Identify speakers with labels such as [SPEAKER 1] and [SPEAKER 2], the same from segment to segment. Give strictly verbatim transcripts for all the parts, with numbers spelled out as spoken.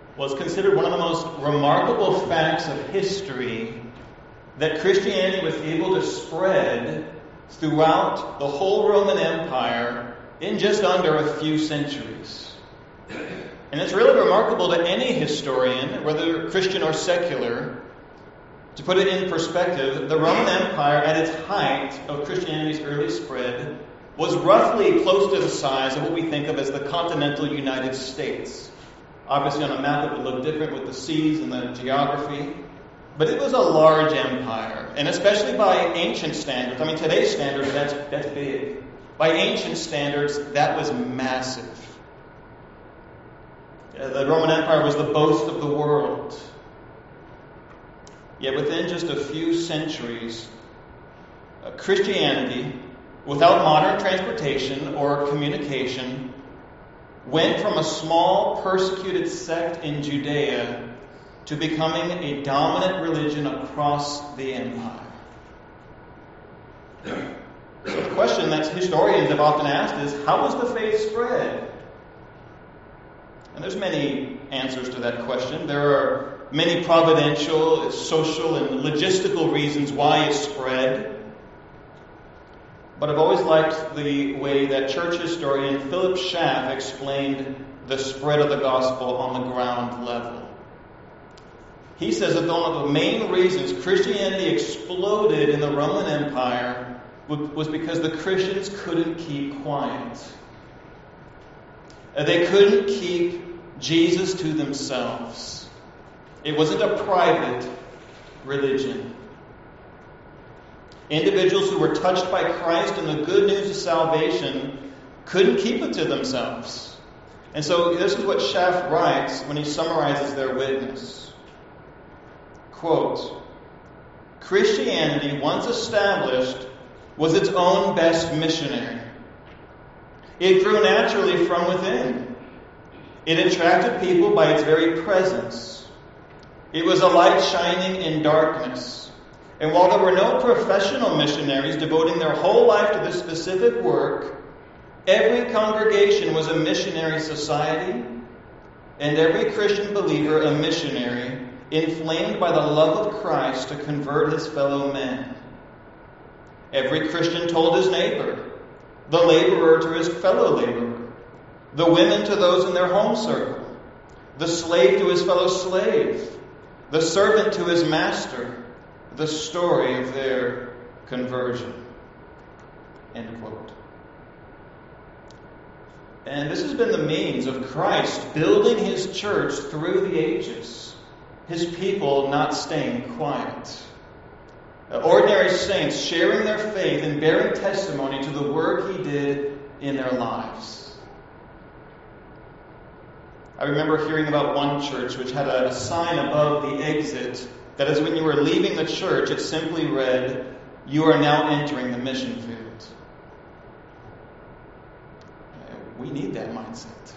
[SPEAKER 1] was considered one of the most remarkable facts of history, that Christianity was able to spread throughout the whole Roman Empire in just under a few centuries. And it's really remarkable to any historian, whether Christian or secular. To put it in perspective, the Roman Empire at its height of Christianity's early spread was roughly close to the size of what we think of as the continental United States. Obviously on a map it would look different with the seas and the geography. But it was a large empire, and especially by ancient standards. I mean, today's standards, that's, that's big. By ancient standards, that was massive. The Roman Empire was the boast of the world. Yet within just a few centuries, uh, Christianity, without modern transportation or communication, went from a small persecuted sect in Judea to becoming a dominant religion across the empire. So the question that historians have often asked is, how was the faith spread? And there's many answers to that question. There are many providential, social, and logistical reasons why it spread. But I've always liked the way that church historian Philip Schaff explained the spread of the gospel on the ground level. He says that one of the main reasons Christianity exploded in the Roman Empire was because the Christians couldn't keep quiet. They couldn't keep Jesus to themselves. It wasn't a private religion. Individuals who were touched by Christ and the good news of salvation couldn't keep it to themselves. And so this is what Schaff writes when he summarizes their witness. Quote, Christianity, once established, was its own best missionary. It grew naturally from within. It attracted people by its very presence. It was a light shining in darkness. And while there were no professional missionaries devoting their whole life to this specific work, every congregation was a missionary society, and every Christian believer a missionary, inflamed by the love of Christ to convert his fellow men. Every Christian told his neighbor, the laborer to his fellow laborer, the women to those in their home circle, the slave to his fellow slave, the servant to his master, the story of their conversion. End quote. And this has been the means of Christ building his church through the ages. His people not staying quiet. Ordinary saints sharing their faith and bearing testimony to the work he did in their lives. I remember hearing about one church which had a sign above the exit that as when you were leaving the church, it simply read, "You are now entering the mission field." We need that mindset.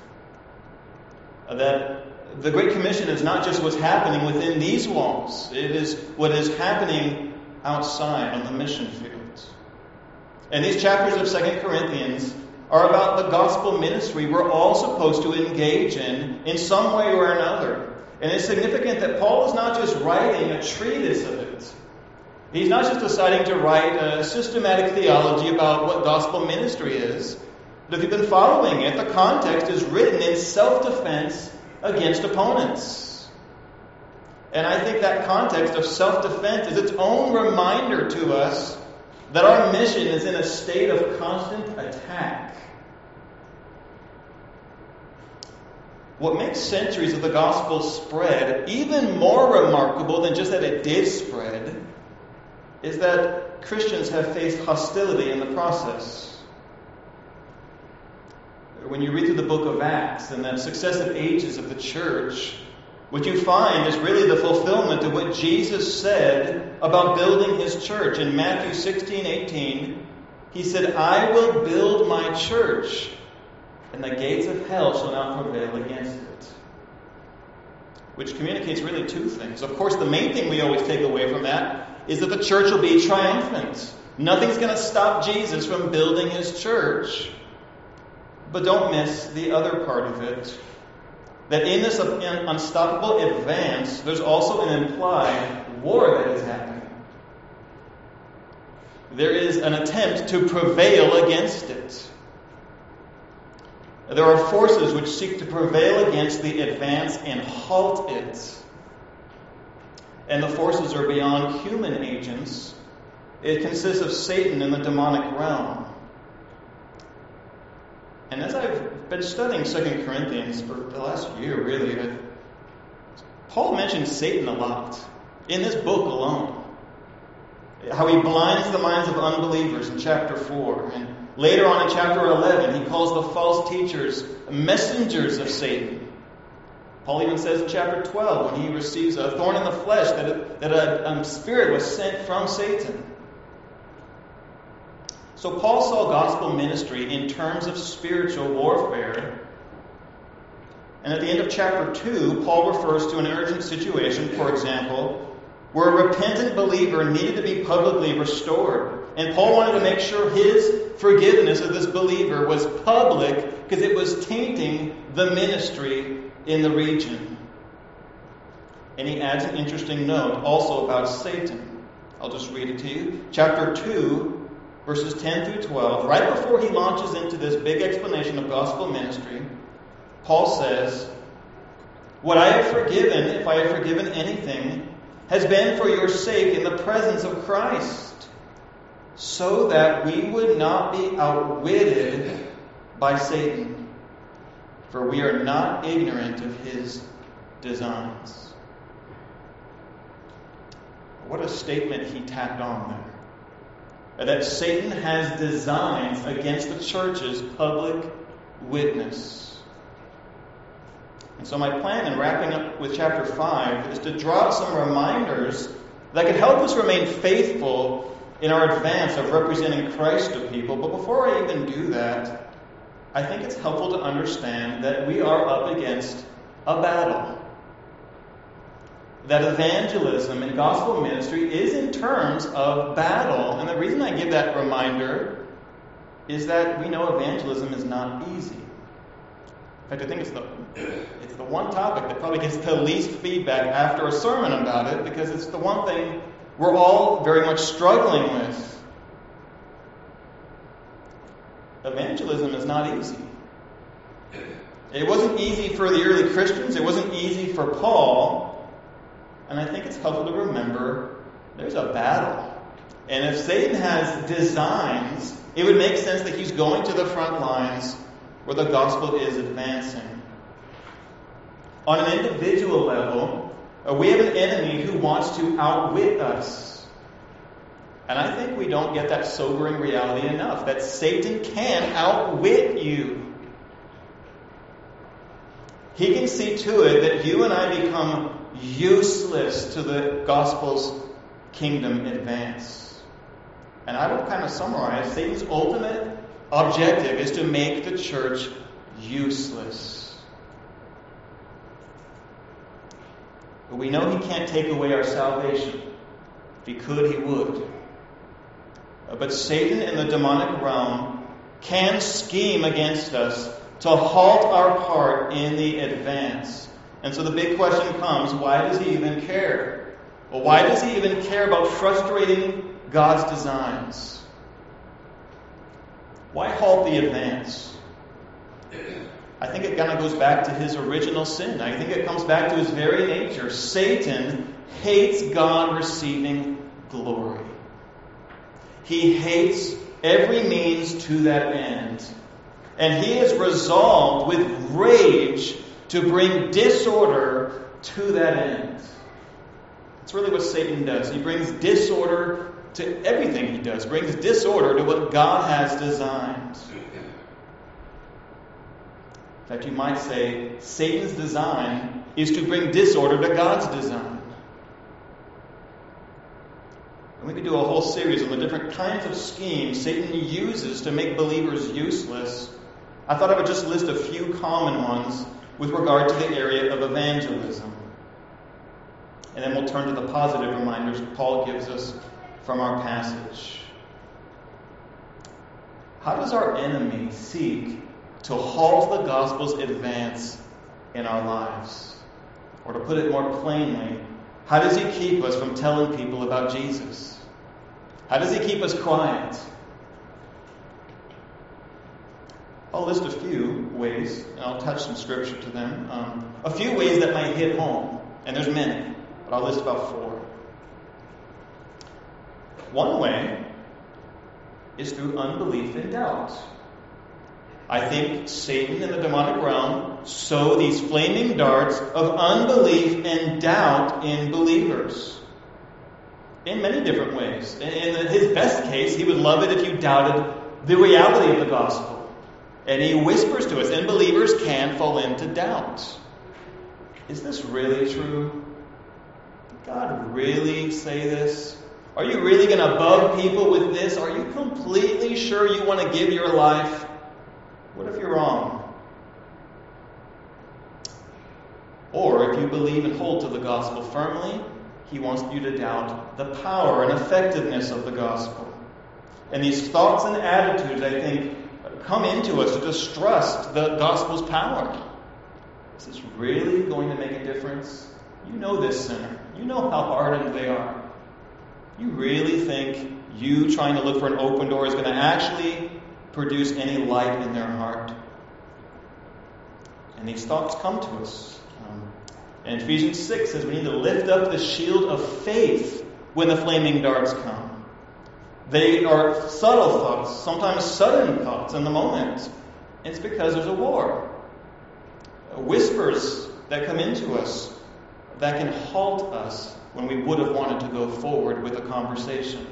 [SPEAKER 1] That the Great Commission is not just what's happening within these walls. It is what is happening outside on the mission field. And these chapters of Second Corinthians are about the gospel ministry we're all supposed to engage in, in some way or another. And it's significant that Paul is not just writing a treatise of it. He's not just deciding to write a systematic theology about what gospel ministry is. But if you've been following it, the context is written in self-defense against opponents. And I think that context of self-defense is its own reminder to us that our mission is in a state of constant attack. What makes centuries of the gospel spread even more remarkable than just that it did spread is that Christians have faced hostility in the process. When you read through the book of Acts and the successive ages of the church, what you find is really the fulfillment of what Jesus said about building his church. In Matthew sixteen eighteen, he said, "I will build my church, and the gates of hell shall not prevail against it." Which communicates really two things. Of course, the main thing we always take away from that is that the church will be triumphant. Nothing's going to stop Jesus from building his church. But don't miss the other part of it. that in this unstoppable advance, there's also an implied war that is happening. There is an attempt to prevail against it. There are forces which seek to prevail against the advance and halt it. And the forces are beyond human agents. It consists of Satan and the demonic realm. And as I've been studying Second Corinthians for the last year, really, Paul mentions Satan a lot in this book alone. How he blinds the minds of unbelievers in chapter four. And later on in chapter eleven, he calls the false teachers messengers of Satan. Paul even says in chapter twelve, when he receives a thorn in the flesh, that a, that a um, spirit was sent from Satan. So Paul saw gospel ministry in terms of spiritual warfare. And at the end of chapter two, Paul refers to an urgent situation, for example, where a repentant believer needed to be publicly restored. And Paul wanted to make sure his forgiveness of this believer was public because it was tainting the ministry in the region. And he adds an interesting note also about Satan. I'll just read it to you. Chapter two, verses ten through twelve. Right before he launches into this big explanation of gospel ministry, Paul says, "What I have forgiven, if I have forgiven anything, has been for your sake in the presence of Christ, so that we would not be outwitted by Satan, for we are not ignorant of his designs." What a statement he tacked on there. That Satan has designs against the church's public witness. And so my plan in wrapping up with chapter five is to draw out some reminders that could help us remain faithful in our advance of representing Christ to people. But before I even do that, I think it's helpful to understand that we are up against a battle. That evangelism and gospel ministry is in terms of battle. And the reason I give that reminder is that we know evangelism is not easy. In fact, I think it's the it's the one topic that probably gets the least feedback after a sermon about it, because it's the one thing we're all very much struggling with. Evangelism is not easy. It wasn't easy for the early Christians. It wasn't easy for Paul. And I think it's helpful to remember there's a battle. And if Satan has designs, it would make sense that he's going to the front lines where the gospel is advancing. On an individual level, uh, we have an enemy who wants to outwit us. And I think we don't get that sobering reality enough, that Satan can outwit you. He can see to it that you and I become useless to the gospel's kingdom advance. And I would kind of summarize, Satan's ultimate objective is to make the church useless. But we know he can't take away our salvation. If he could, he would. But Satan in the demonic realm can scheme against us to halt our part in the advance. And so the big question comes, why does he even care? Well, why does he even care about frustrating God's designs? Why halt the advance? I think it kind of goes back to his original sin. I think it comes back to his very nature. Satan hates God receiving glory. He hates every means to that end. And he is resolved with rage to bring disorder to that end. That's really what Satan does. He brings disorder to everything he does. Brings disorder to what God has designed. In fact, you might say Satan's design is to bring disorder to God's design. And we could do a whole series on the different kinds of schemes Satan uses to make believers useless. I thought I would just list a few common ones with regard to the area of evangelism. And then we'll turn to the positive reminders Paul gives us from our passage. How does our enemy seek to halt the gospel's advance in our lives? Or to put it more plainly, how does he keep us from telling people about Jesus? How does he keep us quiet? I'll list a few ways, and I'll touch some scripture to them. Um, a few ways that might hit home, and there's many, but I'll list about four. One way is through unbelief and doubt. I think Satan and the demonic realm sow these flaming darts of unbelief and doubt in believers. In many different ways. In his best case, he would love it if you doubted the reality of the gospel. And he whispers to us, and believers can fall into doubt. Is this really true? Did God really say this? Are you really going to bug people with this? Are you completely sure you want to give your life? What if you're wrong? Or if you believe and hold to the gospel firmly, he wants you to doubt the power and effectiveness of the gospel. And these thoughts and attitudes, I think, come into us to distrust the gospel's power. Is this really going to make a difference? You know this sinner. You know how hardened they are. You really think you trying to look for an open door is going to actually produce any light in their heart? And these thoughts come to us. Um, and Ephesians six says we need to lift up the shield of faith when the flaming darts come. They are subtle thoughts, sometimes sudden thoughts in the moment. It's because there's a war. Whispers that come into us that can halt us when we would have wanted to go forward with a conversation.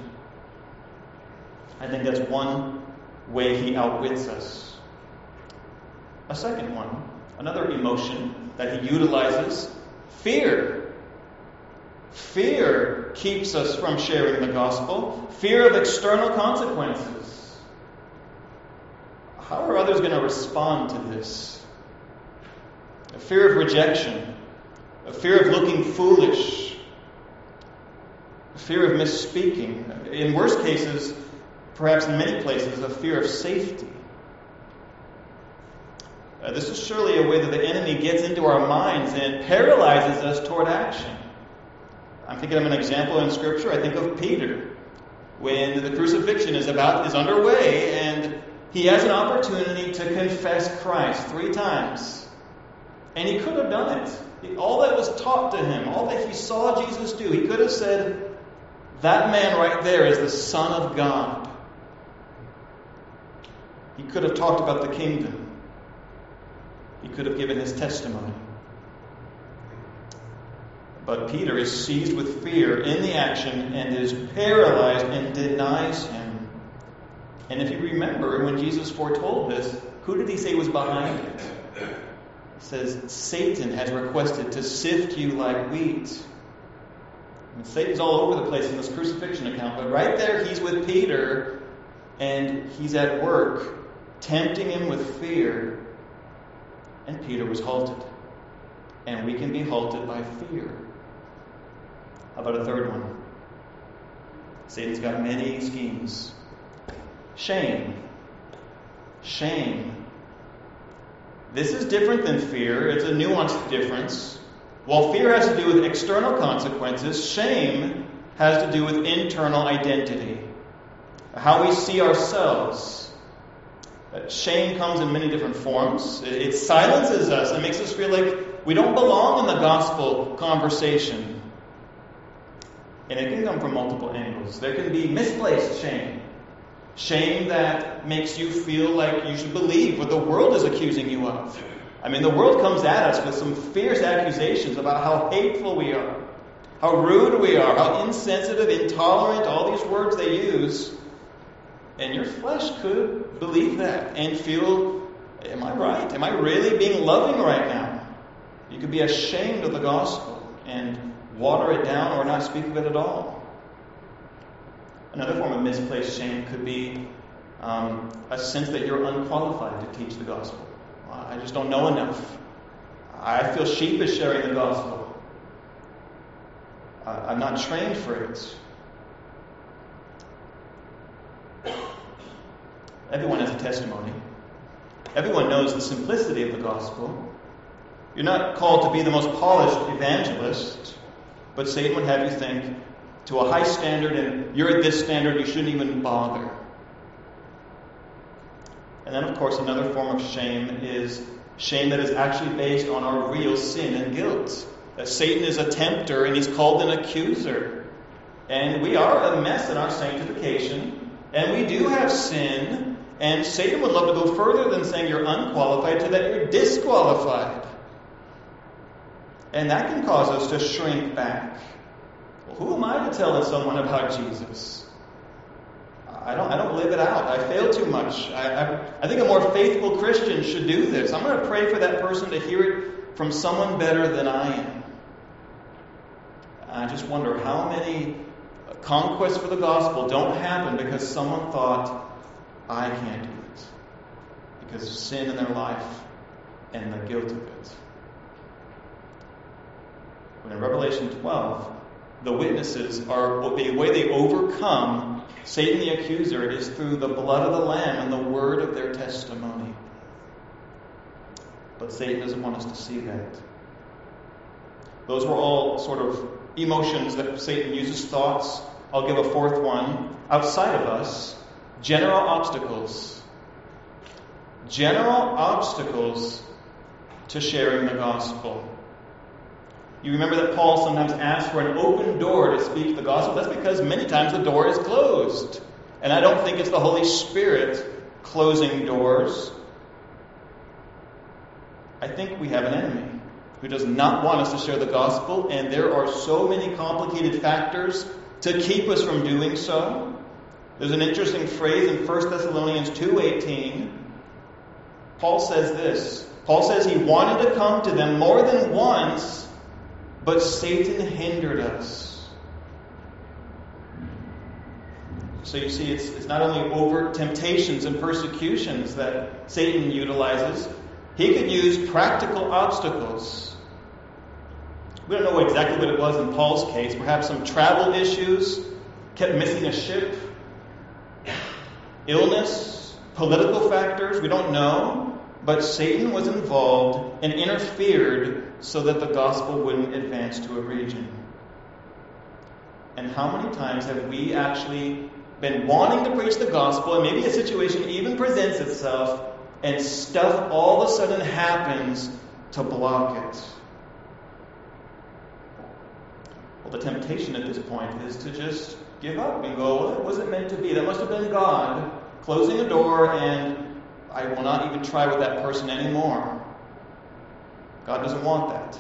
[SPEAKER 1] I think that's one way he outwits us. A second one, another emotion that he utilizes, fear. Fear keeps us from sharing the gospel. Fear of external consequences. How are others going to respond to this? A fear of rejection. A fear of looking foolish. A fear of misspeaking. In worst cases, perhaps in many places, a fear of safety. Uh, this is surely a way that the enemy gets into our minds and paralyzes us toward action. I'm thinking of an example in Scripture. I think of Peter. When the crucifixion is about is underway and he has an opportunity to confess Christ three times. And he could have done it. All that was taught to him, all that he saw Jesus do, he could have said, that man right there is the Son of God. He could have talked about the kingdom. He could have given his testimony. But Peter is seized with fear in the action and is paralyzed and denies him. And if you remember, when Jesus foretold this, who did he say was behind it? He says, Satan has requested to sift you like wheat. And Satan's all over the place in this crucifixion account, but right there he's with Peter, and he's at work, tempting him with fear. And Peter was halted. And we can be halted by fear. How about a third one? Satan's got many schemes. Shame. Shame. This is different than fear. It's a nuanced difference. While fear has to do with external consequences, shame has to do with internal identity. How we see ourselves. Shame comes in many different forms. It silences us and makes us feel like we don't belong in the gospel conversation. And it can come from multiple angles. There can be misplaced shame. Shame that makes you feel like you should believe what the world is accusing you of. I mean, the world comes at us with some fierce accusations about how hateful we are, how rude we are, how insensitive, intolerant, all these words they use. And your flesh could believe that and feel, am I right? Am I really being loving right now? You could be ashamed of the gospel and water it down or not speak of it at all. Another form of misplaced shame could be um, a sense that you're unqualified to teach the gospel. I just don't know enough. I feel sheepish sharing the gospel. I'm not trained for it. Everyone has a testimony. Everyone knows the simplicity of the gospel. You're not called to be the most polished evangelist, but Satan would have you think to a high standard, and you're at this standard, you shouldn't even bother. And then, of course, another form of shame is shame that is actually based on our real sin and guilt. That Satan is a tempter and he's called an accuser. And we are a mess in our sanctification, and we do have sin, and Satan would love to go further than saying you're unqualified to that you're disqualified. And that can cause us to shrink back. Well, who am I to tell someone about Jesus? I don't I don't live it out. I fail too much. I, I, I think a more faithful Christian should do this. I'm going to pray for that person to hear it from someone better than I am. I just wonder how many conquests for the gospel don't happen because someone thought, I can't do it. Because of sin in their life and the guilt of it. But in Revelation twelve, the witnesses are, the way they overcome Satan the accuser is through the blood of the Lamb and the word of their testimony. But Satan doesn't want us to see that. Those were all sort of emotions that Satan uses, thoughts. I'll give a fourth one. Outside of us, general obstacles. General obstacles to sharing the gospel. You remember that Paul sometimes asks for an open door to speak the gospel. That's because many times the door is closed. And I don't think it's the Holy Spirit closing doors. I think we have an enemy who does not want us to share the gospel, and there are so many complicated factors to keep us from doing so. There's an interesting phrase in First Thessalonians two eighteen. Paul says this. Paul says he wanted to come to them more than once, but Satan hindered us. So you see, it's, it's not only overt temptations and persecutions that Satan utilizes. He could use practical obstacles. We don't know exactly what it was in Paul's case. Perhaps some travel issues, kept missing a ship, illness, political factors, we don't know. But Satan was involved and interfered so that the gospel wouldn't advance to a region. And how many times have we actually been wanting to preach the gospel, and maybe a situation even presents itself, and stuff all of a sudden happens to block it? Well, the temptation at this point is to just give up and go, well, it wasn't meant to be. That must have been God closing a door, and I will not even try with that person anymore. God doesn't want that.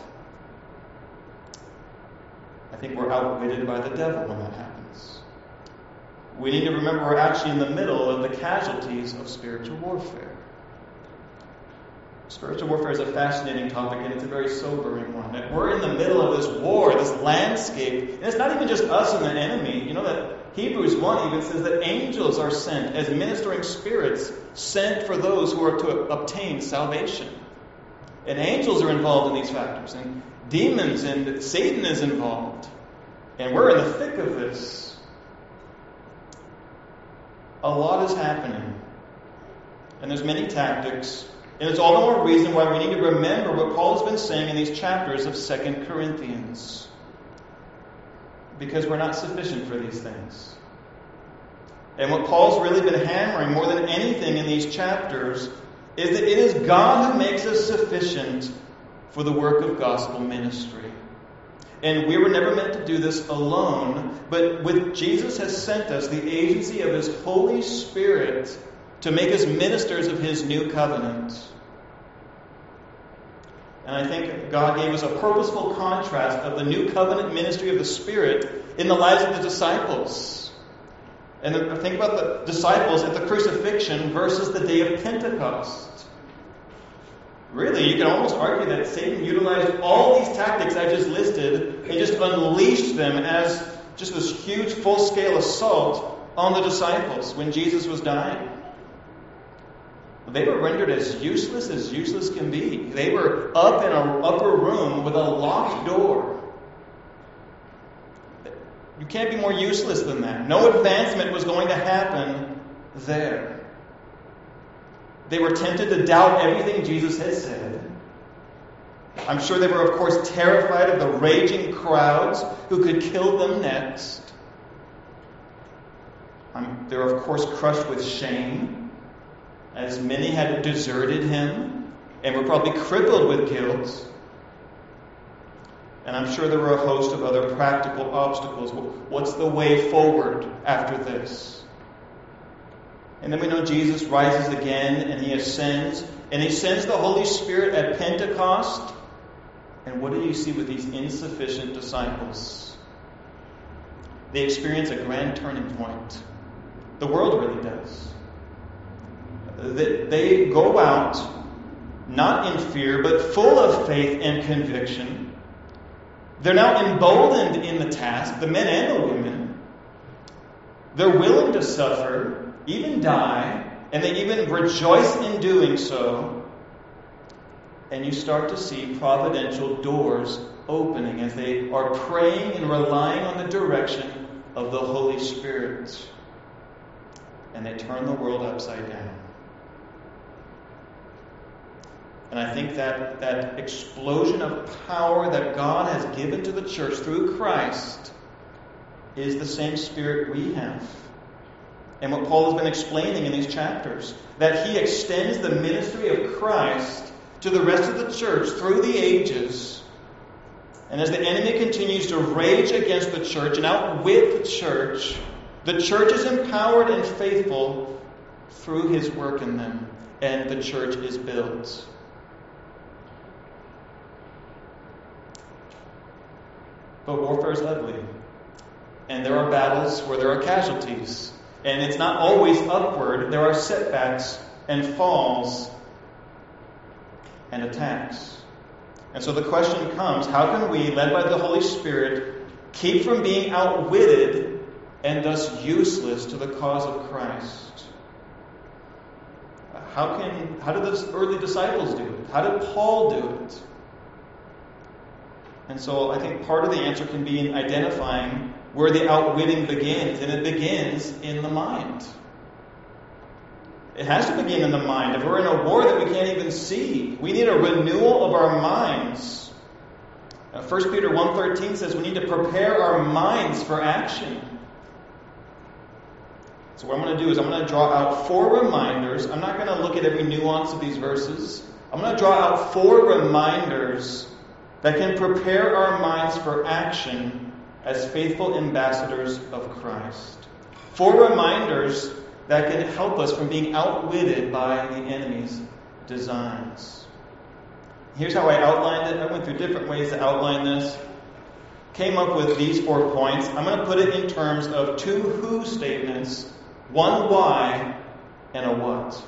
[SPEAKER 1] I think we're outwitted by the devil when that happens. We need to remember we're actually in the middle of the casualties of spiritual warfare. Spiritual warfare is a fascinating topic, and it's a very sobering one. And we're in the middle of this war, this landscape, and it's not even just us and the enemy. You know that Hebrews one even says that angels are sent as ministering spirits, sent for those who are to obtain salvation. And angels are involved in these factors, and demons and Satan is involved. And we're in the thick of this. A lot is happening. And there's many tactics. And it's all the more reason why we need to remember what Paul has been saying in these chapters of Second Corinthians. Because we're not sufficient for these things. And what Paul's really been hammering more than anything in these chapters is that it is God who makes us sufficient for the work of gospel ministry. And we were never meant to do this alone, but with Jesus has sent us the agency of His Holy Spirit to make us ministers of His new covenant. And I think God gave us a purposeful contrast of the new covenant ministry of the Spirit in the lives of the disciples. And think about the disciples at the crucifixion versus the day of Pentecost. Really, you can almost argue that Satan utilized all these tactics I just listed and just unleashed them as just this huge full-scale assault on the disciples when Jesus was dying. They were rendered as useless as useless can be. They were up in an upper room with a locked door. You can't be more useless than that. No advancement was going to happen there. They were tempted to doubt everything Jesus had said. I'm sure they were, of course, terrified of the raging crowds who could kill them next. Um, they were, of course, crushed with shame, as many had deserted him and were probably crippled with guilt. And I'm sure there were a host of other practical obstacles. What's the way forward after this? And then we know Jesus rises again and he ascends. And he sends the Holy Spirit at Pentecost. And what do you see with these insufficient disciples? They experience a grand turning point. The world really does. They go out, not in fear, but full of faith and conviction. They're now emboldened in the task, the men and the women. They're willing to suffer, even die, and they even rejoice in doing so. And you start to see providential doors opening as they are praying and relying on the direction of the Holy Spirit. And they turn the world upside down. And I think that that explosion of power that God has given to the church through Christ is the same Spirit we have. And what Paul has been explaining in these chapters, that he extends the ministry of Christ to the rest of the church through the ages. And as the enemy continues to rage against the church and outwit the church, the church is empowered and faithful through his work in them, and the church is built. But warfare is ugly. And there are battles where there are casualties. And it's not always upward. There are setbacks and falls and attacks. And so the question comes, how can we, led by the Holy Spirit, keep from being outwitted and thus useless to the cause of Christ? How can how did the early disciples do it? How did Paul do it? And so I think part of the answer can be in identifying where the outwitting begins, and it begins in the mind. It has to begin in the mind. If we're in a war that we can't even see, we need a renewal of our minds. Now, First Peter one thirteen says we need to prepare our minds for action. So what I'm going to do is I'm going to draw out four reminders. I'm not going to look at every nuance of these verses. I'm going to draw out four reminders that can prepare our minds for action as faithful ambassadors of Christ. Four reminders that can help us from being outwitted by the enemy's designs. Here's how I outlined it. I went through different ways to outline this. Came up with these four points. I'm going to put it in terms of two who statements, one why, and a what.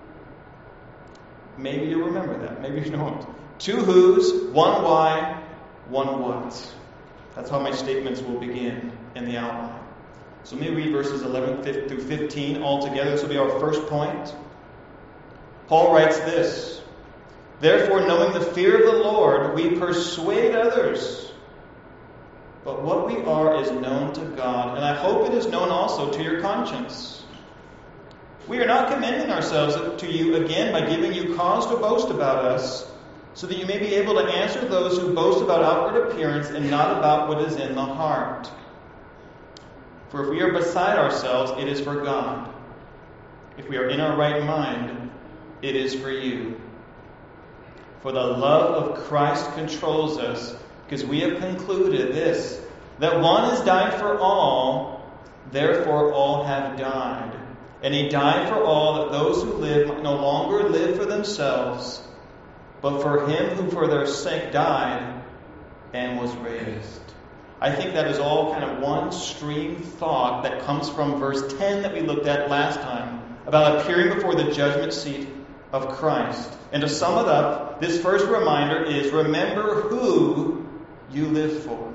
[SPEAKER 1] Maybe you remember that. Maybe you don't. Two who's, one why, one what. That's how my statements will begin in the outline. So let me read verses eleven through fifteen all together. This will be our first point. Paul writes this: Therefore, knowing the fear of the Lord, we persuade others. But what we are is known to God, and I hope it is known also to your conscience. We are not commending ourselves to you again by giving you cause to boast about us, so that you may be able to answer those who boast about outward appearance and not about what is in the heart. For if we are beside ourselves, it is for God. If we are in our right mind, it is for you. For the love of Christ controls us, because we have concluded this, that one has died for all, therefore all have died. And he died for all, that those who live might no longer live for themselves, but for him who for their sake died and was raised. I think that is all kind of one stream thought that comes from verse ten that we looked at last time, about appearing before the judgment seat of Christ. And to sum it up, this first reminder is, remember who you live for.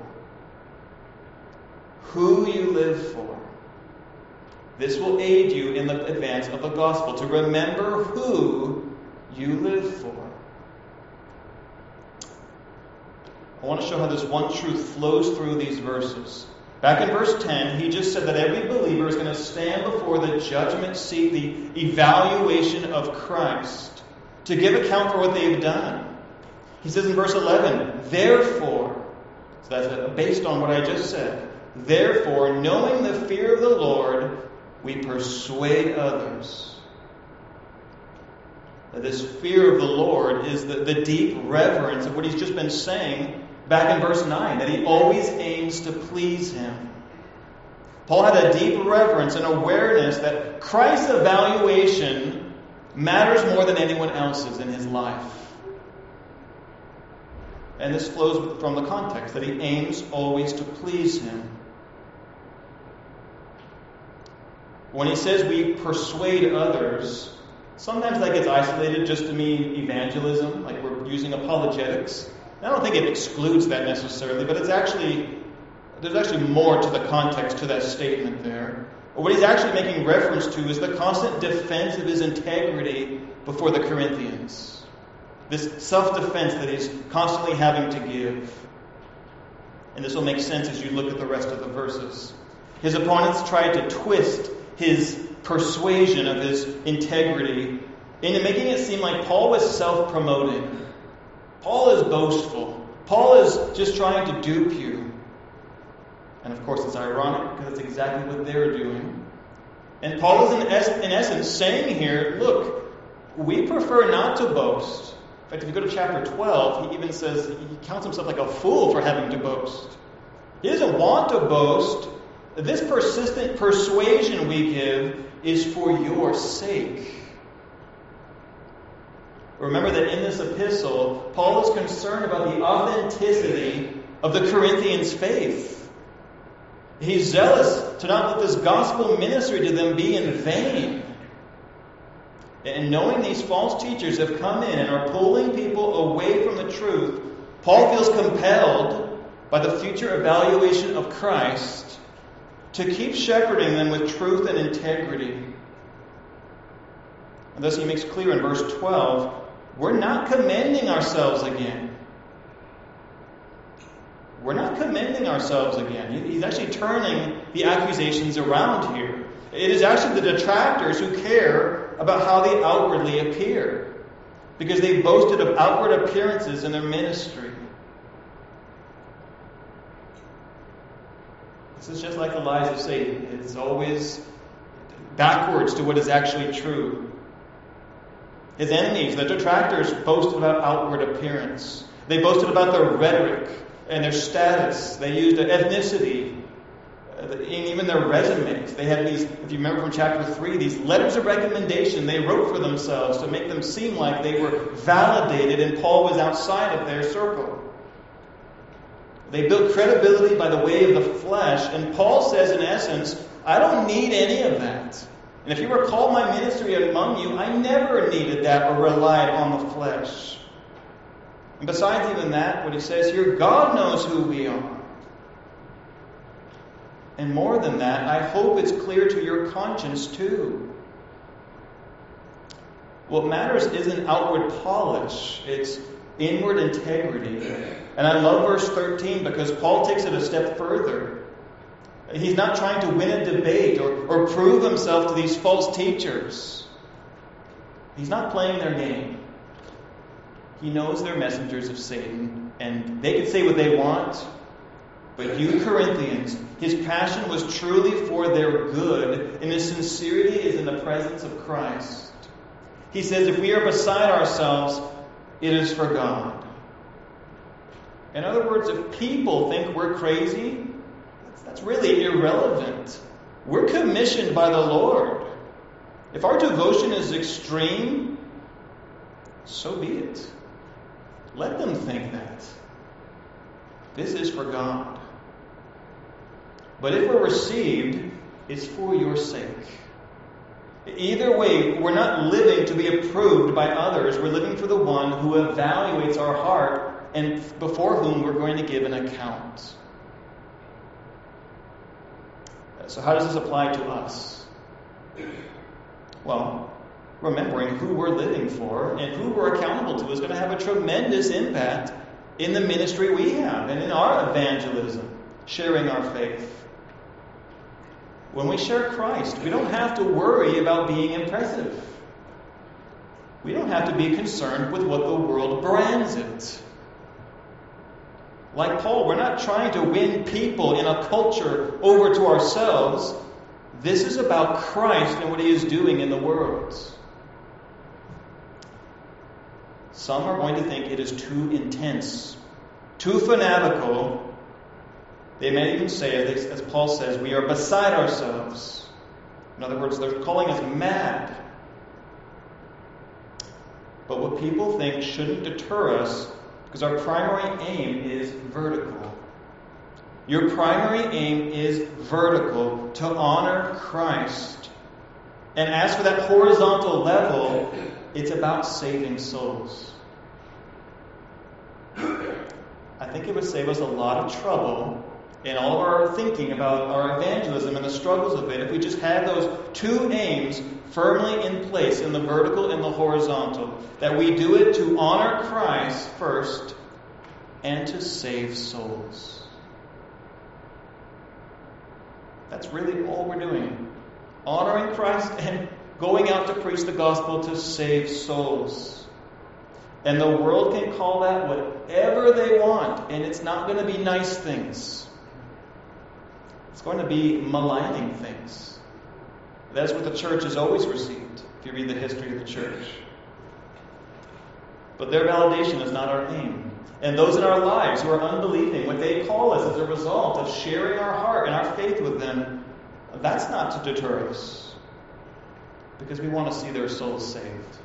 [SPEAKER 1] Who you live for. This will aid you in the advance of the gospel, to remember who you live for. I want to show how this one truth flows through these verses. Back in verse ten, he just said that every believer is going to stand before the judgment seat, the evaluation of Christ, to give account for what they've done. He says in verse eleven, therefore, so that's based on what I just said, therefore, knowing the fear of the Lord, we persuade others. This fear of the Lord is the, the deep reverence of what he's just been saying back in verse nine, that he always aims to please him. Paul had a deep reverence and awareness that Christ's evaluation matters more than anyone else's in his life. And this flows from the context that he aims always to please him. When he says we persuade others, sometimes that gets isolated just to mean evangelism, like we're using apologetics. I don't think it excludes that necessarily, but it's actually, there's actually more to the context to that statement there. What he's actually making reference to is the constant defense of his integrity before the Corinthians. This self-defense that he's constantly having to give. And this will make sense as you look at the rest of the verses. His opponents tried to twist his persuasion of his integrity into making it seem like Paul was self-promoting. Paul is boastful. Paul is just trying to dupe you. And of course it's ironic because it's exactly what they're doing. And Paul is in, es- in essence saying here, look, we prefer not to boast. In fact, if you go to chapter twelve, he even says he counts himself like a fool for having to boast. He doesn't want to boast. This persistent persuasion we give is for your sake. Remember that in this epistle, Paul is concerned about the authenticity of the Corinthians' faith. He's zealous to not let this gospel ministry to them be in vain. And knowing these false teachers have come in and are pulling people away from the truth, Paul feels compelled by the future evaluation of Christ to keep shepherding them with truth and integrity. And thus he makes clear in verse twelve, we're not commending ourselves again. We're not commending ourselves again. He's actually turning the accusations around here. It is actually the detractors who care about how they outwardly appear, because they boasted of outward appearances in their ministry. This is just like the lies of Satan. It's always backwards to what is actually true. His enemies, the detractors, boasted about outward appearance. They boasted about their rhetoric and their status. They used ethnicity. And even their resumes. They had these, if you remember from chapter three, these letters of recommendation they wrote for themselves to make them seem like they were validated and Paul was outside of their circle. They built credibility by the way of the flesh, and Paul says in essence, I don't need any of that. And if you recall my ministry among you, I never needed that or relied on the flesh. And besides even that, what he says here, God knows who we are. And more than that, I hope it's clear to your conscience too. What matters isn't outward polish, it's inward integrity. And I love verse thirteen because Paul takes it a step further. He's not trying to win a debate or, or prove himself to these false teachers. He's not playing their game. He knows they're messengers of Satan, and they can say what they want. But you Corinthians, his passion was truly for their good, and his sincerity is in the presence of Christ. He says, if we are beside ourselves, it is for God. In other words, if people think we're crazy, that's, that's really irrelevant. We're commissioned by the Lord. If our devotion is extreme, so be it. Let them think that. This is for God. But if we're received, it's for your sake. Either way, we're not living to be approved by others. We're living for the one who evaluates our heart and before whom we're going to give an account. So how does this apply to us? Well, remembering who we're living for and who we're accountable to is going to have a tremendous impact in the ministry we have and in our evangelism, sharing our faith. When we share Christ, we don't have to worry about being impressive. We don't have to be concerned with what the world brands it. Like Paul, we're not trying to win people in a culture over to ourselves. This is about Christ and what he is doing in the world. Some are going to think it is too intense, too fanatical. They may even say, as Paul says, we are beside ourselves. In other words, they're calling us mad. But what people think shouldn't deter us, because our primary aim is vertical. Your primary aim is vertical, to honor Christ. And as for that horizontal level, it's about saving souls. I think it would save us a lot of trouble in all of our thinking about our evangelism and the struggles of it if we just had those two aims firmly in place, in the vertical and the horizontal. That we do it to honor Christ first and to save souls. That's really all we're doing. Honoring Christ and going out to preach the gospel to save souls. And the world can call that whatever they want, and it's not going to be nice things. It's going to be maligning things. That's what the church has always received, if you read the history of the church. But their validation is not our aim. And those in our lives who are unbelieving, what they call us as a result of sharing our heart and our faith with them, that's not to deter us. Because we want to see their souls saved.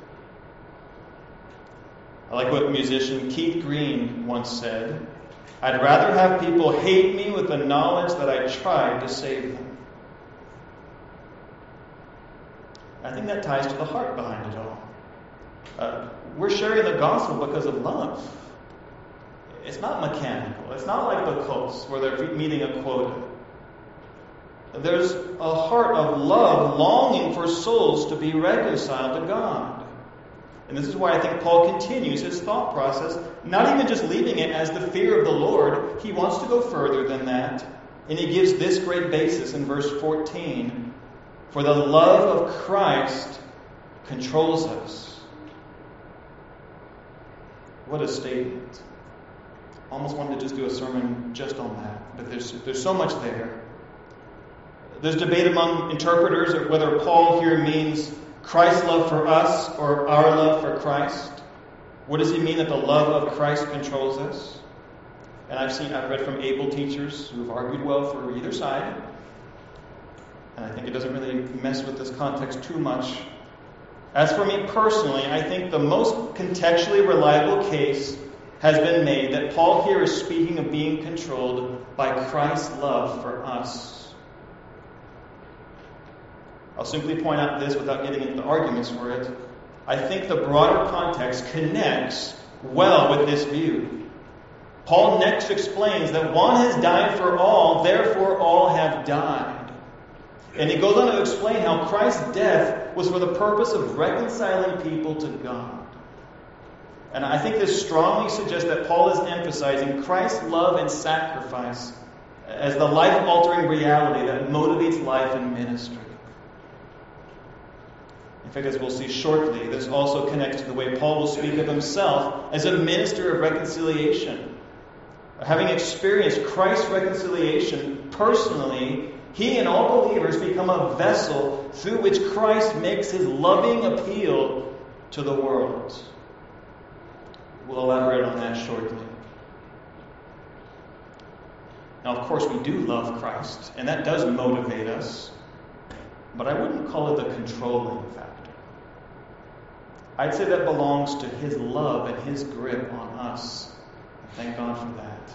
[SPEAKER 1] I like what musician Keith Green once said, I'd rather have people hate me with the knowledge that I tried to save them. I think that ties to the heart behind it all. Uh, we're sharing the gospel because of love. It's not mechanical. It's not like the cults where they're meeting a quota. There's a heart of love longing for souls to be reconciled to God. And this is why I think Paul continues his thought process, not even just leaving it as the fear of the Lord. He wants to go further than that. And he gives this great basis in verse fourteen. For the love of Christ controls us. What a statement. Almost wanted to just do a sermon just on that. But there's, there's so much there. There's debate among interpreters of whether Paul here means Christ's love for us or our love for Christ. What does he mean that the love of Christ controls us? And I've seen, I've read from able teachers who've argued well for either side. And I think it doesn't really mess with this context too much. As for me personally, I think the most contextually reliable case has been made that Paul here is speaking of being controlled by Christ's love for us. I'll simply point out this without getting into arguments for it. I think the broader context connects well with this view. Paul next explains that one has died for all, therefore all have died. And he goes on to explain how Christ's death was for the purpose of reconciling people to God. And I think this strongly suggests that Paul is emphasizing Christ's love and sacrifice as the life-altering reality that motivates life and ministry. In fact, as we'll see shortly, this also connects to the way Paul will speak of himself as a minister of reconciliation. Having experienced Christ's reconciliation personally, he and all believers become a vessel through which Christ makes his loving appeal to the world. We'll elaborate on that shortly. Now, of course, we do love Christ, and that does motivate us, but I wouldn't call it the controlling factor. I'd say that belongs to his love and his grip on us. Thank God for that.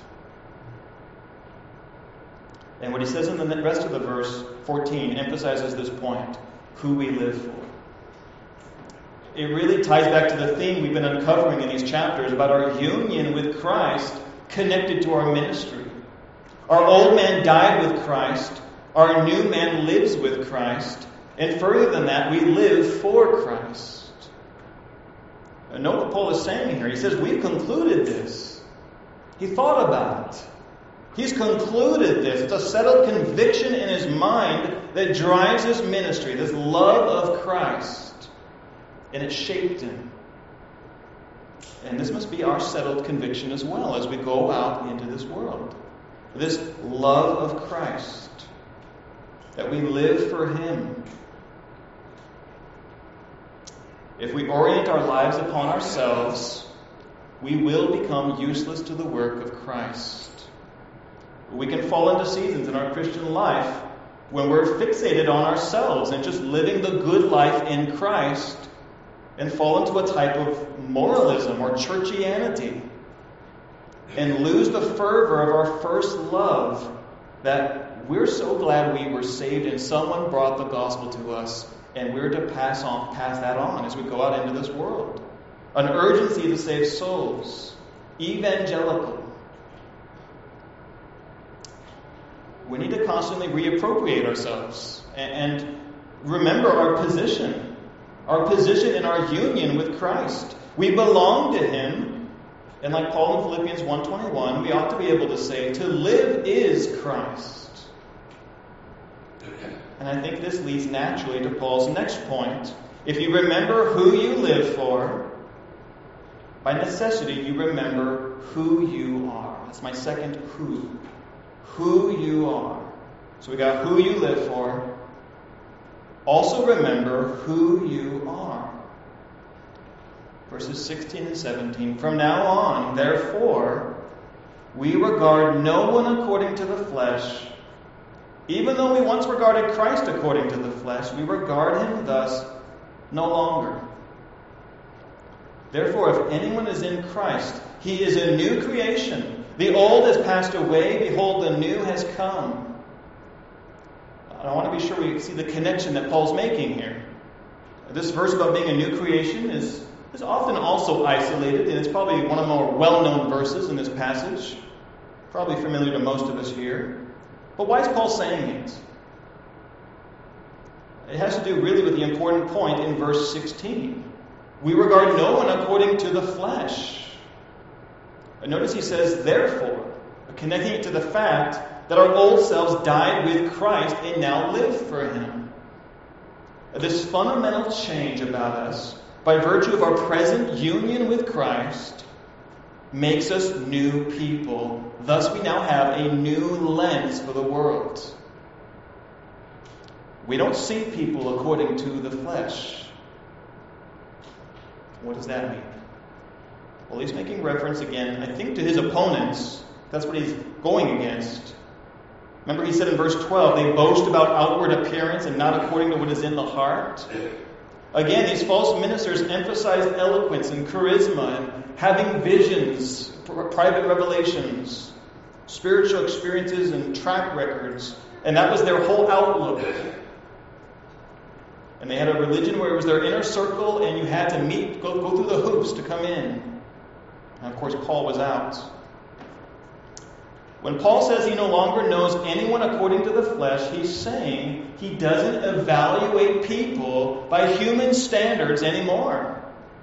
[SPEAKER 1] And what he says in the rest of the verse, fourteen, emphasizes this point, who we live for. It really ties back to the theme we've been uncovering in these chapters about our union with Christ connected to our ministry. Our old man died with Christ. Our new man lives with Christ. And further than that, we live for Christ. And note what Paul is saying here. He says, we've concluded this. He thought about it. He's concluded this. It's a settled conviction in his mind that drives his ministry, this love of Christ. And it shaped him. And this must be our settled conviction as well as we go out into this world. This love of Christ, that we live for Him. If we orient our lives upon ourselves, we will become useless to the work of Christ. We can fall into seasons in our Christian life when we're fixated on ourselves and just living the good life in Christ, and fall into a type of moralism or churchianity and lose the fervor of our first love, that we're so glad we were saved and someone brought the gospel to us, and we're to pass on pass that on as we go out into this world. An urgency to save souls. Evangelical. We need to constantly reappropriate ourselves and, and remember our position. Our position in our union with Christ. We belong to Him. And like Paul in Philippians one twenty-one, we ought to be able to say, to live is Christ. And I think this leads naturally to Paul's next point. If you remember who you live for, by necessity you remember who you are. That's my second who. Who you are. So we got who you live for. Also remember who you are. Verses sixteen and seventeen. From now on, therefore, we regard no one according to the flesh. Even though we once regarded Christ according to the flesh, we regard Him thus no longer. Therefore, if anyone is in Christ, he is a new creation. The old has passed away, behold, the new has come. I want to be sure we see the connection that Paul's making here. This verse about being a new creation is, is often also isolated, and it's probably one of the more well-known verses in this passage. Probably familiar to most of us here. But why is Paul saying it? It has to do really with the important point in verse sixteen. We regard no one according to the flesh. And notice he says, therefore, connecting it to the fact that our old selves died with Christ and now live for Him. This fundamental change about us, by virtue of our present union with Christ, makes us new people. Thus we now have a new lens for the world. We don't see people according to the flesh. What does that mean? Well, he's making reference again, I think, to his opponents. That's what he's going against. Remember he said in verse twelve, they boast about outward appearance and not according to what is in the heart. Again, these false ministers emphasize eloquence and charisma and having visions, private revelations, spiritual experiences and track records. And that was their whole outlook. And they had a religion where it was their inner circle and you had to meet, go, go through the hoops to come in. And of course, Paul was out. When Paul says he no longer knows anyone according to the flesh, he's saying he doesn't evaluate people by human standards anymore.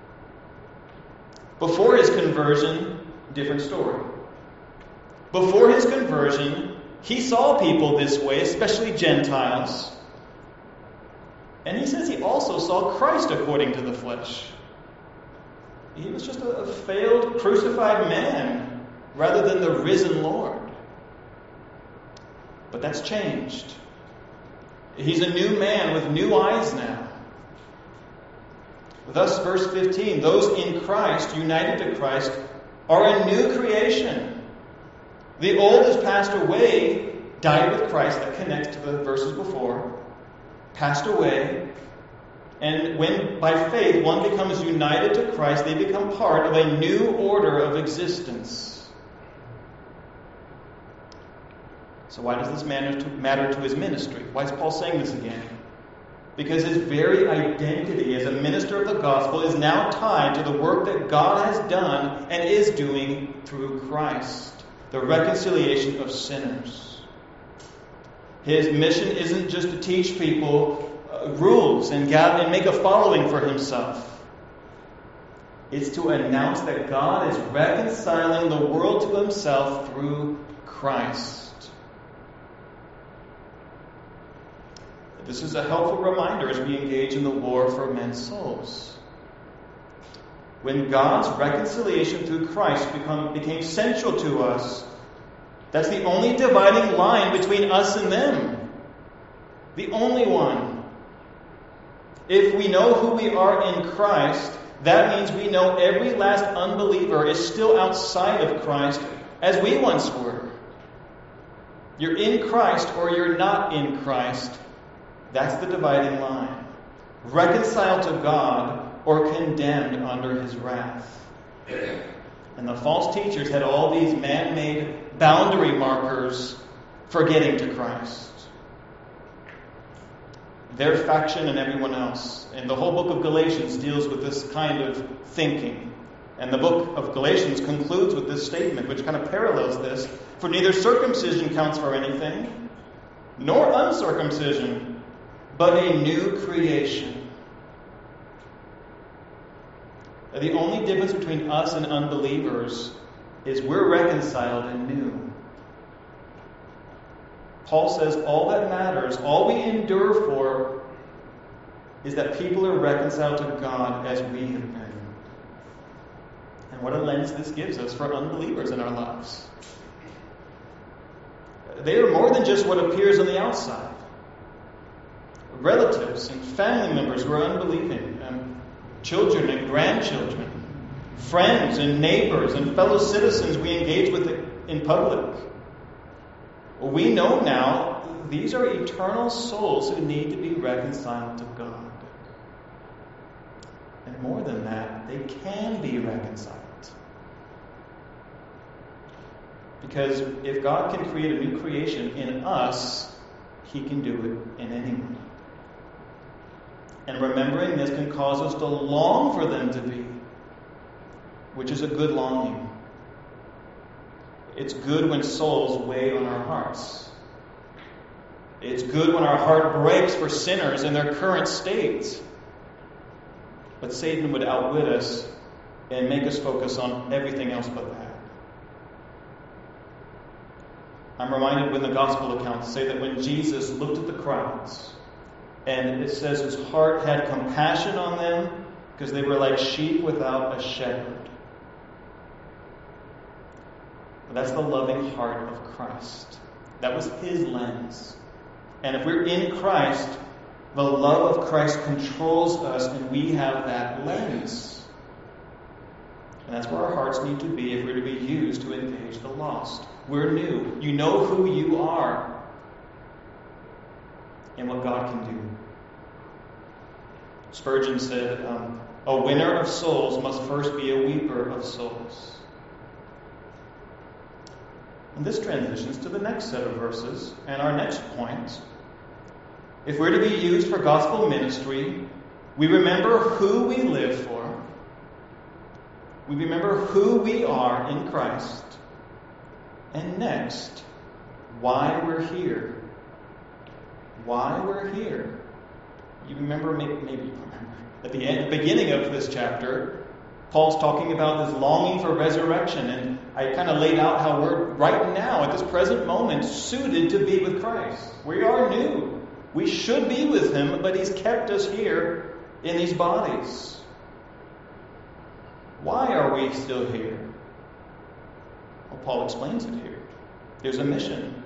[SPEAKER 1] Before his conversion, different story. Before his conversion, he saw people this way, especially Gentiles. And he says he also saw Christ according to the flesh. He was just a failed, crucified man rather than the risen Lord. But that's changed. He's a new man with new eyes now. Thus, verse fifteen, those in Christ, united to Christ, are a new creation. The old has passed away, died with Christ, that connects to the verses before, passed away. And when, by faith, one becomes united to Christ, they become part of a new order of existence. So why does this matter to, matter to his ministry? Why is Paul saying this again? Because his very identity as a minister of the gospel is now tied to the work that God has done and is doing through Christ, the reconciliation of sinners. His mission isn't just to teach people uh, rules and, gather, and make a following for himself. It's to announce that God is reconciling the world to Himself through Christ. This is a helpful reminder as we engage in the war for men's souls. when God's reconciliation through Christ become, became central to us, that's the only dividing line between us and them. The only one. If we know who we are in Christ, that means we know every last unbeliever is still outside of Christ as we once were. You're in Christ or you're not in Christ. That's the dividing line. Reconciled to God or condemned under his wrath. And the false teachers had all these man-made boundary markers for getting to Christ. Their faction and everyone else. And the whole book of Galatians deals with this kind of thinking. And the book of Galatians concludes with this statement, which kind of parallels this. For neither circumcision counts for anything, nor uncircumcision, but a new creation. The only difference between us and unbelievers is we're reconciled and new. Paul says all that matters, all we endure for, is that people are reconciled to God as we have been. And what a lens this gives us for unbelievers in our lives. They are more than just what appears on the outside. Relatives and family members who are unbelieving, um, children and grandchildren, friends and neighbors and fellow citizens we engage with in public. We know now these are eternal souls who need to be reconciled to God. And more than that, they can be reconciled. Because if God can create a new creation in us, he can do it in anyone. And remembering this can cause us to long for them to be, which is a good longing. It's good when souls weigh on our hearts. It's good when our heart breaks for sinners in their current state. But Satan would outwit us and make us focus on everything else but that. I'm reminded when the gospel accounts say that when Jesus looked at the crowds, and it says his heart had compassion on them because they were like sheep without a shepherd. That's the loving heart of Christ. That was his lens. And if we're in Christ, the love of Christ controls us and we have that lens. And that's where our hearts need to be if we're to be used to engage the lost. We're new. You know who you are and what God can do. Spurgeon said, um, a winner of souls must first be a weeper of souls. And this transitions to the next set of verses and our next point. If we're to be used for gospel ministry, we remember who we live for. We remember who we are in Christ. And next, why we're here. Why we're here. You remember, maybe, maybe you remember, at the end, the beginning of this chapter, Paul's talking about this longing for resurrection, and I kind of laid out how we're right now, at this present moment, suited to be with Christ. We are new. We should be with him, but he's kept us here in these bodies. Why are we still here? Well, Paul explains it here. There's a mission.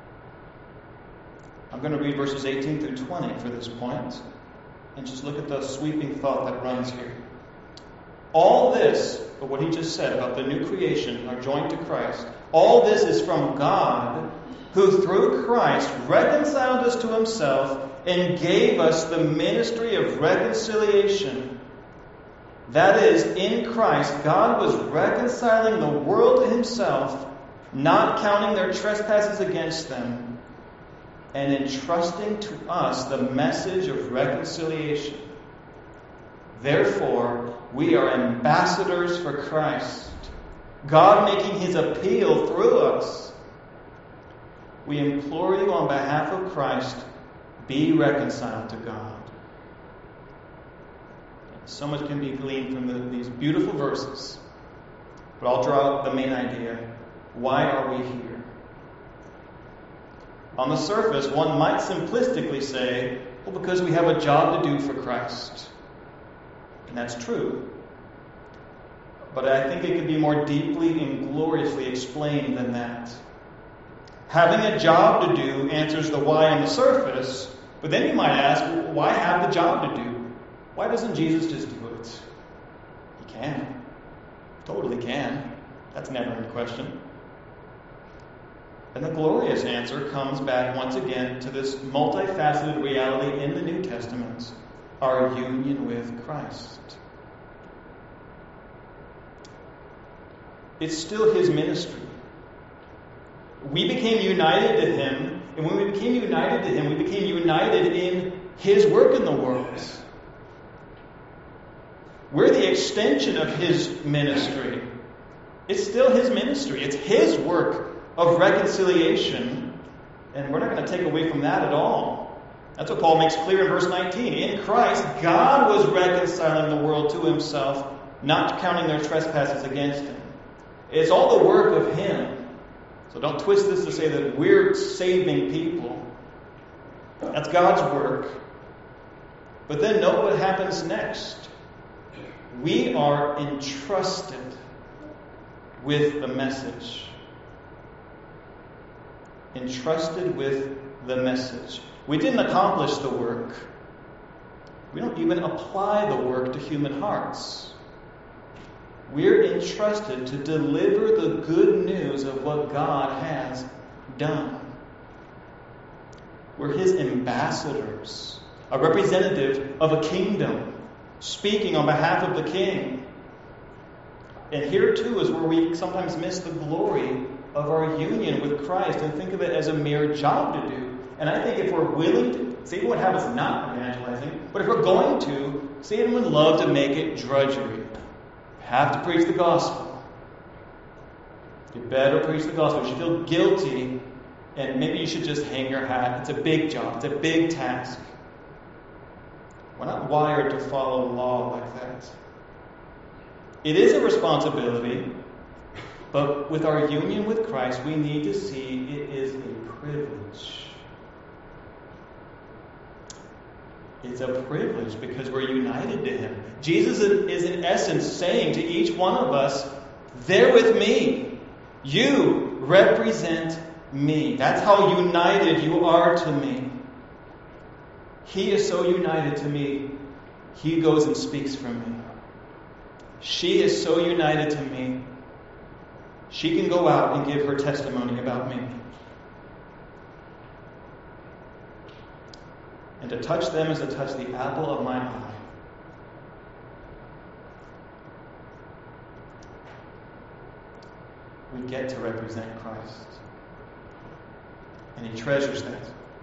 [SPEAKER 1] I'm going to read verses eighteen through twenty for this point, and just look at the sweeping thought that runs here. All this, but what he just said about the new creation, are joined to Christ. All this is from God, who through Christ reconciled us to himself and gave us the ministry of reconciliation. That is, in Christ, God was reconciling the world to himself, not counting their trespasses against them, and entrusting to us the message of reconciliation. Therefore, we are ambassadors for Christ, God making his appeal through us. We implore you on behalf of Christ, be reconciled to God. So much can be gleaned from the, these beautiful verses. But I'll draw out the main idea. Why are we here? On the surface, one might simplistically say, well, because we have a job to do for Christ. And that's true. but I think it could be more deeply and gloriously explained than that. Having a job to do answers the why on the surface, but then you might ask, well, why have the job to do? Why doesn't Jesus just do it? He can. Totally can. That's never in question. And the glorious answer comes back once again to this multifaceted reality in the New Testament, our union with Christ. It's still His ministry. We became united to Him, and when we became united to Him, we became united in His work in the world. We're the extension of His ministry. It's still His ministry. It's His work of reconciliation, and we're not going to take away from that at all. That's what Paul makes clear in verse nineteen. In Christ, God was reconciling the world to Himself, not counting their trespasses against Him. It's all the work of Him. So don't twist this to say that we're saving people. That's God's work. But then note what happens next. We are entrusted with the message. Entrusted with the message. We didn't accomplish the work. We don't even apply the work to human hearts. We're entrusted to deliver the good news of what God has done. We're His ambassadors, a representative of a kingdom, speaking on behalf of the King. And here too is where we sometimes miss the glory of our union with Christ and think of it as a mere job to do. And I think if we're willing to, Satan would have us not evangelizing, but if we're going to, Satan would love to make it drudgery. Have to preach the gospel. You better preach the gospel. You should feel guilty, and maybe you should just hang your hat. It's a big job. It's a big task. We're not wired to follow law like that. It is a responsibility, but with our union with Christ, we need to see it is a privilege. It's a privilege because we're united to Him. Jesus is in essence saying to each one of us, they're with me. You represent me. That's how united you are to me. He is so united to me, He goes and speaks for me. She is so united to me, she can go out and give her testimony about me. And to touch them is to touch the apple of my eye. We get to represent Christ. And He treasures that.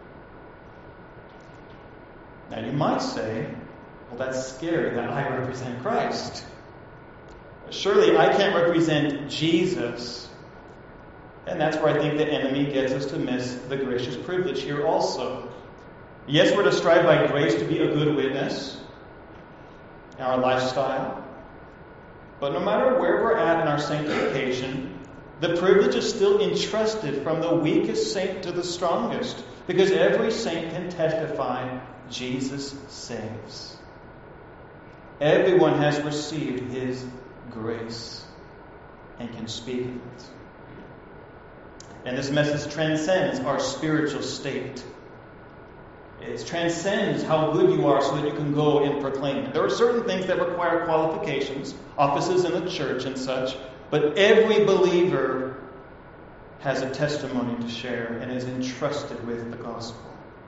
[SPEAKER 1] Now you might say, well, that's scary that I represent Christ. Surely I can't represent Jesus. And that's where I think the enemy gets us to miss the gracious privilege here also. Yes, we're to strive by grace to be a good witness in our lifestyle. But no matter where we're at in our sanctification, the privilege is still entrusted from the weakest saint to the strongest. Because every saint can testify Jesus saves. Everyone has received His grace and can speak of it. And this message transcends our spiritual state. It transcends how good you are so that you can go and proclaim it. There are certain things that require qualifications, offices in the church and such, but every believer has a testimony to share and is entrusted with the gospel.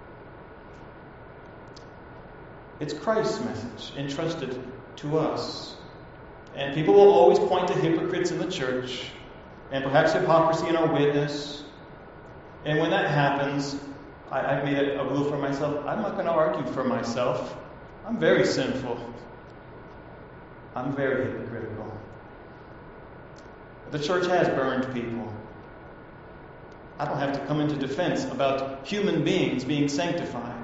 [SPEAKER 1] It's Christ's message entrusted to us. And people will always point to hypocrites in the church and perhaps hypocrisy in our witness. And when that happens, I, I've made a, a rule for myself. I'm not going to argue for myself. I'm very sinful. I'm very hypocritical. The church has burned people. I don't have to come into defense about human beings being sanctified.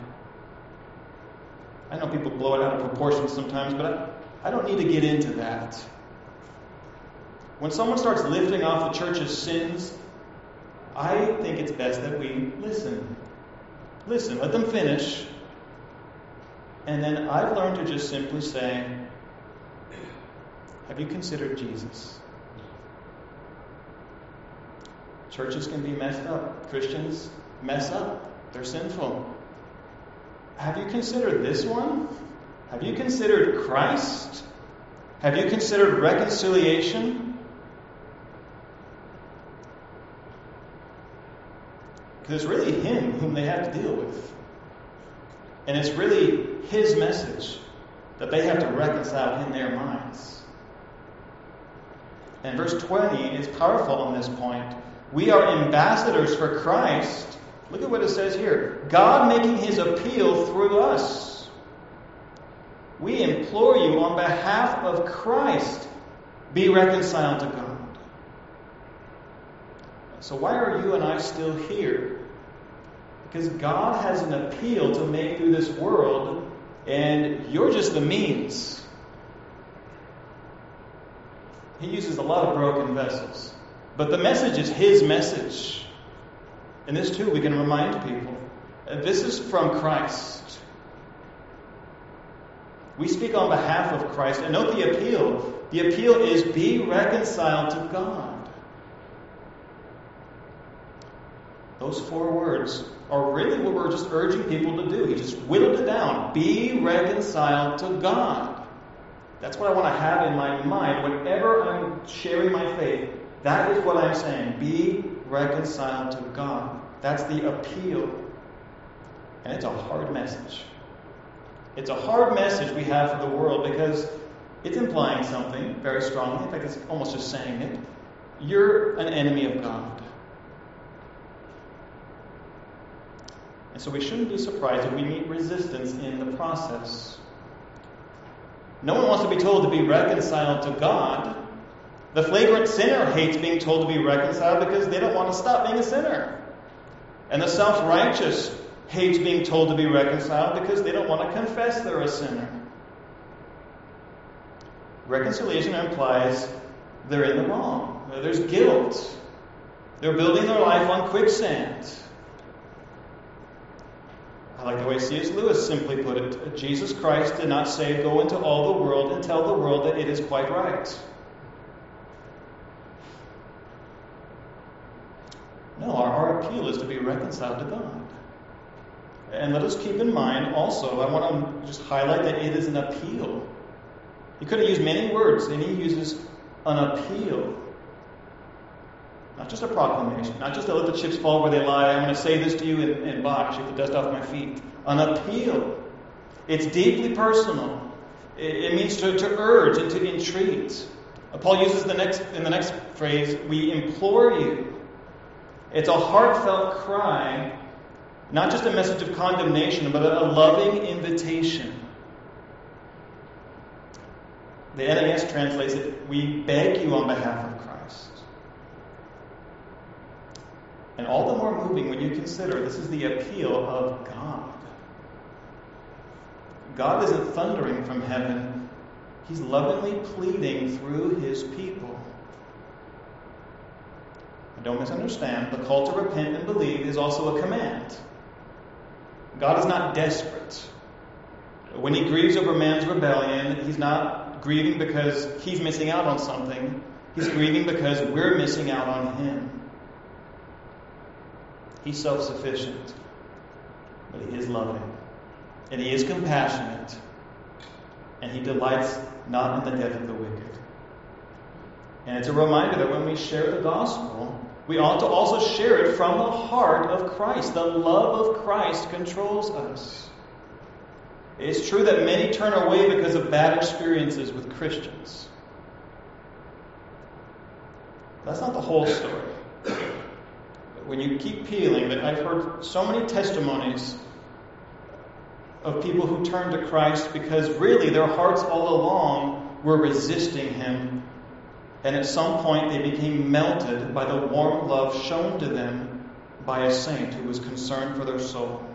[SPEAKER 1] I know people blow it out of proportion sometimes, but I, I don't need to get into that. When someone starts lifting off the church's sins, I think it's best that we listen. Listen, let them finish. And then I've learned to just simply say, Have you considered Jesus? Churches can be messed up. Christians mess up. They're sinful. Have you considered this one? Have you considered Christ? Have you considered reconciliation? Because it's really Him whom they have to deal with. And it's really His message that they have to reconcile in their minds. And verse twenty is powerful on this point. We are ambassadors for Christ. Look at what it says here. God making His appeal through us. We implore you on behalf of Christ, be reconciled to God. So why are you and I still here? Because God has an appeal to make through this world, and you're just the means. He uses a lot of broken vessels. But the message is His message. And this too we can remind people. This is from Christ. We speak on behalf of Christ. And note the appeal. The appeal is be reconciled to God. Those four words are really what we're just urging people to do. He just whittled it down. Be reconciled to God. That's what I want to have in my mind. Whenever I'm sharing my faith, that is what I'm saying. Be reconciled to God. That's the appeal. And it's a hard message. It's a hard message we have for the world because it's implying something very strongly. In fact, it's almost just saying it. You're an enemy of God. And so we shouldn't be surprised if we meet resistance in the process. No one wants to be told to be reconciled to God. The flagrant sinner hates being told to be reconciled because they don't want to stop being a sinner. And the self-righteous hates being told to be reconciled because they don't want to confess they're a sinner. Reconciliation implies they're in the wrong. There's guilt. They're building their life on quicksand. I like the way C S Lewis simply put it. Jesus Christ did not say, go into all the world and tell the world that it is quite right. No, our, our appeal is to be reconciled to God. And let us keep in mind also, I want to just highlight that it is an appeal. He could have used many words, and he uses an appeal. Not just a proclamation, not just to let the chips fall where they lie. I'm going to say this to you and, and bye, shake the dust off my feet. An appeal. It's deeply personal. It, it means to, to urge and to entreat. Paul uses the next in the next phrase, we implore you. It's a heartfelt cry, not just a message of condemnation, but a, a loving invitation. The N A S translates it, we beg you on behalf of Christ. And all the more moving when you consider this is the appeal of God. God isn't thundering from heaven. He's lovingly pleading through His people. And don't misunderstand, the call to repent and believe is also a command. God is not desperate. When He grieves over man's rebellion, He's not grieving because He's missing out on something. He's grieving because we're missing out on Him. He's self-sufficient, but He is loving. And He is compassionate. And He delights not in the death of the wicked. And it's a reminder that when we share the gospel, we ought to also share it from the heart of Christ. The love of Christ controls us. It's true that many turn away because of bad experiences with Christians. That's not the whole story. When you keep peeling, that I've heard so many testimonies of people who turned to Christ because really their hearts all along were resisting Him. And at some point they became melted by the warm love shown to them by a saint who was concerned for their soul.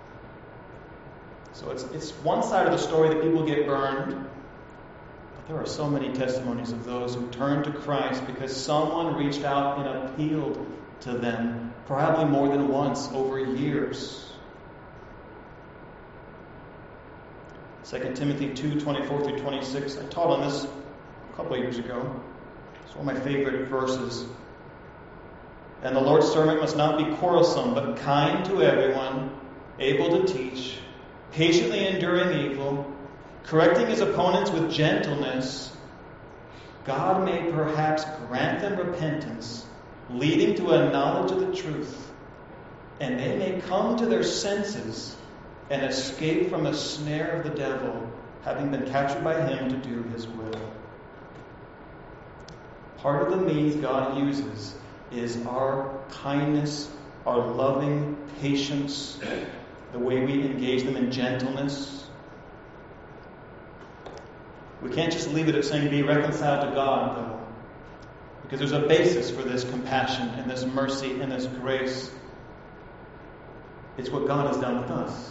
[SPEAKER 1] So it's, it's one side of the story that people get burned. But there are so many testimonies of those who turned to Christ because someone reached out and appealed to them, probably more than once over years. Second Timothy two, twenty-four through twenty-six. I taught on this a couple of years ago. It's one of my favorite verses. And the Lord's servant must not be quarrelsome, but kind to everyone, able to teach, patiently enduring evil, correcting his opponents with gentleness. God may perhaps grant them repentance, leading to a knowledge of the truth, and they may come to their senses and escape from the snare of the devil, having been captured by him to do his will. Part of the means God uses is our kindness, our loving patience, the way we engage them in gentleness. We can't just leave it at saying, be reconciled to God, though. Because there's a basis for this compassion and this mercy and this grace. It's what God has done with us.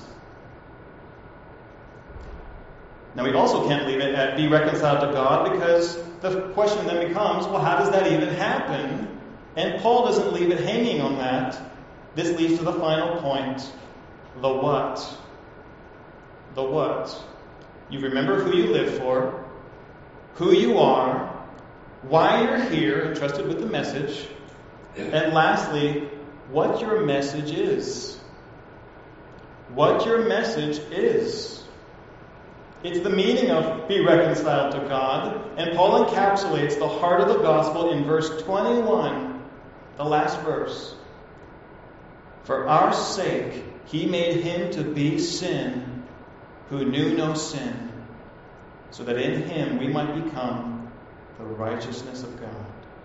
[SPEAKER 1] Now, we also can't leave it at be reconciled to God, because the question then becomes, well, how does that even happen? And Paul doesn't leave it hanging on that. This leads to the final point. The what? The what? You remember who you live for, who you are, why you're here, entrusted with the message, and lastly, what your message is. What your message is. It's the meaning of be reconciled to God, and Paul encapsulates the heart of the gospel in verse twenty-one, the last verse. For our sake he made him to be sin who knew no sin, so that in him we might become the righteousness of God.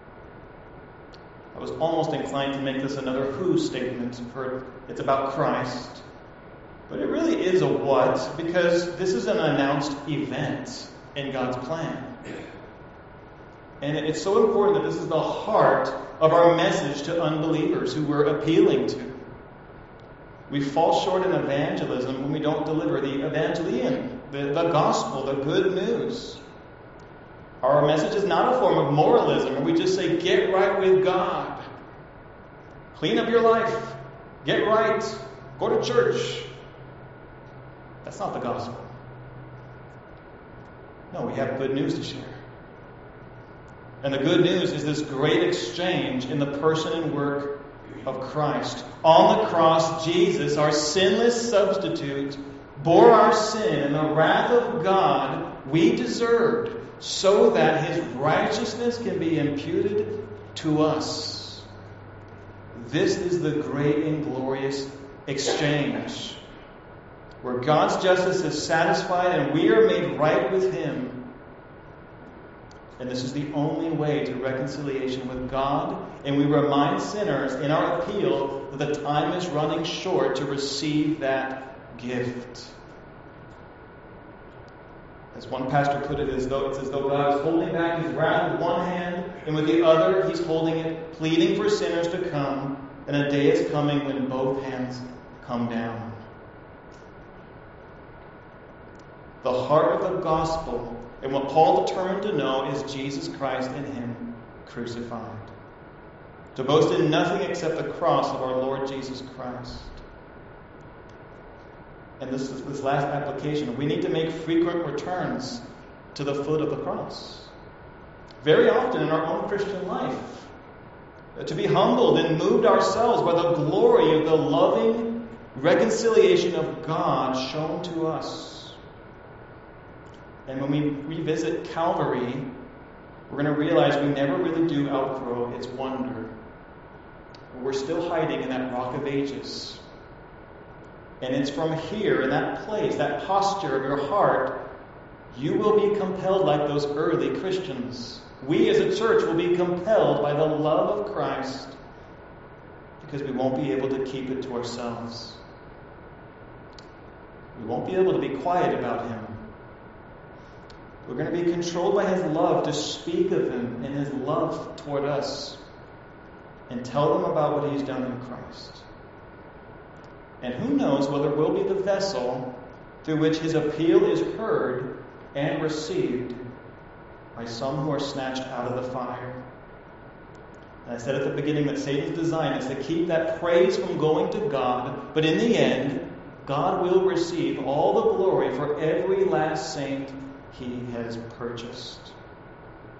[SPEAKER 1] I was almost inclined to make this another who statement, for it's about Christ. But it really is a what, because this is an announced event in God's plan. And it's so important that this is the heart of our message to unbelievers who we're appealing to. We fall short in evangelism when we don't deliver the evangelion, the, the gospel, the good news. Our message is not a form of moralism where we just say, get right with God. Clean up your life. Get right. Go to church. That's not the gospel. No, we have good news to share. And the good news is this great exchange in the person and work of Christ. On the cross, Jesus, our sinless substitute, bore our sin and the wrath of God we deserved, so that his righteousness can be imputed to us. This is the great and glorious exchange, where God's justice is satisfied and we are made right with him. And this is the only way to reconciliation with God. And we remind sinners in our appeal that the time is running short to receive that gift. As one pastor put it, as though it's as though God is holding back his wrath with one hand, and with the other he's holding it, pleading for sinners to come. And a day is coming when both hands come down. The heart of the gospel, and what Paul determined to know, is Jesus Christ and him crucified. To boast in nothing except the cross of our Lord Jesus Christ. And this is this last application. We need to make frequent returns to the foot of the cross. Very often in our own Christian life. To be humbled and moved ourselves by the glory of the loving reconciliation of God shown to us. And when we revisit Calvary, we're going to realize we never really do outgrow its wonder. We're still hiding in that rock of ages. And it's from here, in that place, that posture of your heart, you will be compelled like those early Christians. We as a church will be compelled by the love of Christ, because we won't be able to keep it to ourselves. We won't be able to be quiet about him. We're going to be controlled by his love to speak of him and his love toward us and tell them about what he's done in Christ. And who knows whether we'll be the vessel through which his appeal is heard and received by some who are snatched out of the fire. And I said at the beginning that Satan's design is to keep that praise from going to God, but in the end, God will receive all the glory for every last saint he has purchased.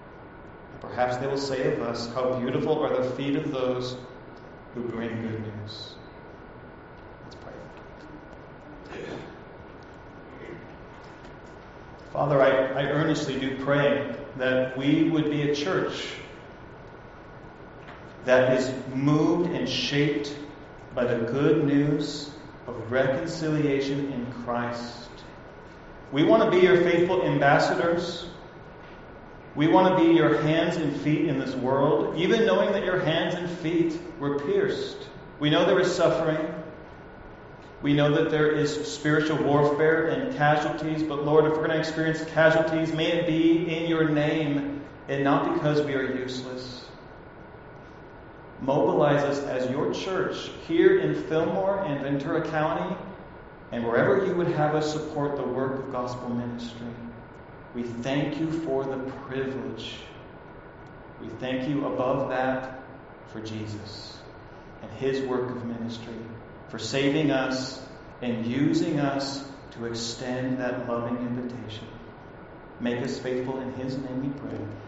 [SPEAKER 1] Perhaps they will say of us, how beautiful are the feet of those who bring good news. Let's pray. Father, I, I earnestly do pray that we would be a church that is moved and shaped by the good news of reconciliation in Christ. We want to be your faithful ambassadors. We want to be your hands and feet in this world, even knowing that your hands and feet were pierced. We know there is suffering. We know that there is spiritual warfare and casualties, but Lord, if we're going to experience casualties, may it be in your name and not because we are useless. Mobilize us as your church here in Fillmore and Ventura County and wherever you would have us support the work of gospel ministry. We thank you for the privilege. We thank you above that for Jesus and his work of ministry, for saving us and using us to extend that loving invitation. Make us faithful in his name we pray.